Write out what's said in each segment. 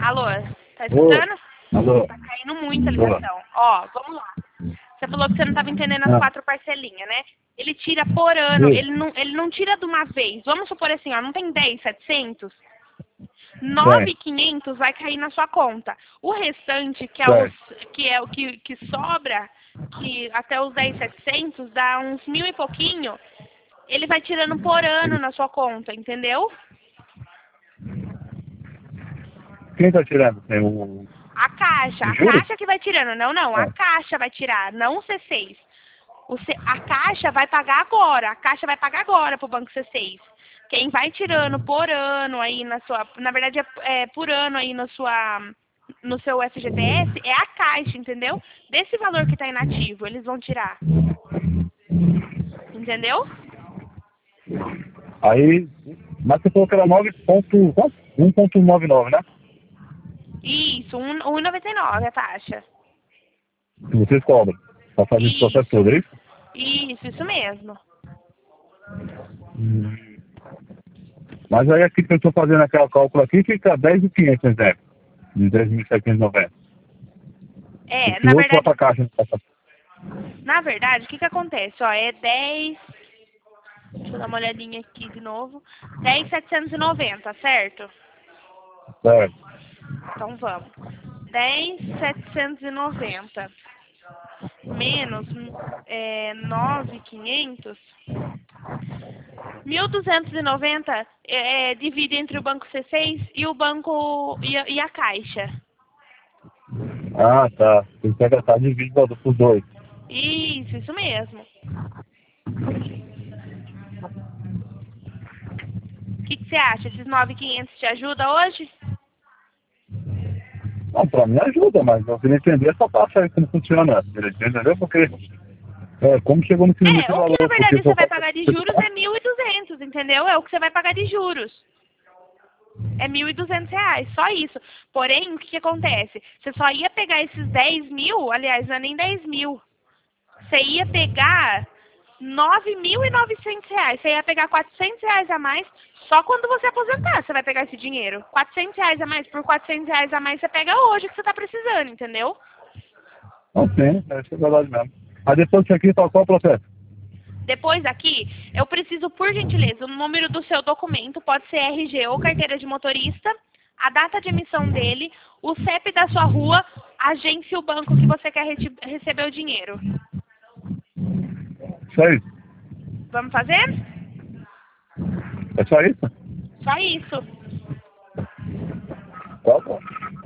Alô, tá Ô, escutando? alô. Tá caindo muito a ligação. Ó, vamos lá. Você falou que você não tava entendendo as 4 parcelinhas, né? Ele tira por ano, Sim. ele não tira de uma vez. Vamos supor assim, ó, não tem 10.700? Certo. 9.500 vai cair na sua conta. O restante, que é o que sobra, que até os 10.700 dá uns 1.000 e pouquinho, ele vai tirando por ano na sua conta, entendeu? Quem tá tirando? Tem o A juros? caixa que vai tirando. Não, a Ah, caixa vai tirar, não o C6. A caixa vai pagar agora, a caixa vai pagar agora pro banco C6. Quem vai tirando por ano aí na sua, na verdade é por ano aí no seu FGTS é a caixa, entendeu? Desse valor que tá inativo, eles vão tirar. Entendeu? aí, mas você falou que era 1,99, né? Isso, 1,99 a taxa. Que vocês cobram. Pra fazer esse processo Isso, todo, é isso? isso mesmo. Mas aí aqui que eu estou fazendo aquele cálculo aqui, fica 10.500, exemplo. De 10.790. É, Esse outro vai pra caixa. na verdade, o que acontece? Ó, é 10. Deixa eu dar uma olhadinha aqui de novo. 10.790, certo? Certo. Então vamos. 10.790 menos 9.500. 1.290 divide entre o banco C6 e o banco e a caixa. Ah, tá. Tem que pegar tá dividido por 2. Isso mesmo. O que você acha? Esses 9.500 te ajudam hoje? Não, pra mim ajuda, mas eu queria entender essa parte aí, como funciona direitinho, entendeu? Porque, como chegou nesse limite de O que na valor, porque verdade você vai pagar de juros é 1.200, entendeu? É o que você vai pagar de juros. É R$ 1.200, só isso. Porém, o que acontece? Você só ia pegar esses 10 mil, aliás, não é nem 10 mil. Você ia pegar R$ 9.900. Você ia pegar R$ 400 a mais só quando você aposentar. Você vai pegar esse dinheiro. R$ 400 a mais, por R$ 400 a mais você pega hoje que você tá precisando, entendeu? não tem, isso é verdade mesmo. Aí depois disso aqui, qual o processo? Depois aqui, eu preciso, por gentileza, o número do seu documento, pode ser RG ou carteira de motorista, a data de emissão dele, o CEP da sua rua, a agência e o banco que você quer receber o dinheiro. Só isso? Vamos fazer? É só isso? Só isso. Tá bom.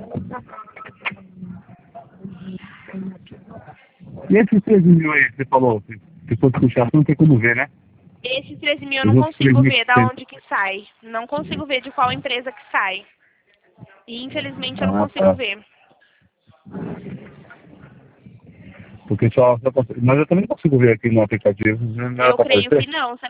E esses 13 mil aí que você falou, se for puxar, você não tem como ver, né? Esses 13 mil eu Os não outros consigo 3 mil ver que da tem. onde que sai. Não consigo ver de qual empresa que sai. E infelizmente eu não Ah, consigo tá. ver. Porque mas eu também não consigo ver aqui no aplicativo, não era Eu pra creio que aparecer? não.